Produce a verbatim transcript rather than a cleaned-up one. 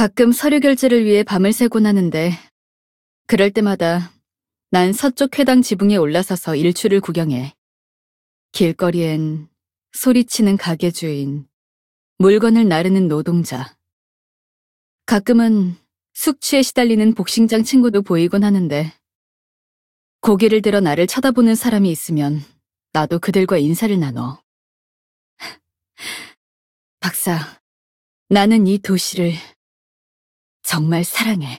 가끔 서류 결제를 위해 밤을 새곤 하는데 그럴 때마다 난 서쪽 회당 지붕에 올라서서 일출을 구경해. 길거리엔 소리치는 가게 주인, 물건을 나르는 노동자. 가끔은 숙취에 시달리는 복싱장 친구도 보이곤 하는데 고개를 들어 나를 쳐다보는 사람이 있으면 나도 그들과 인사를 나눠. 박사, 나는 이 도시를 정말 사랑해.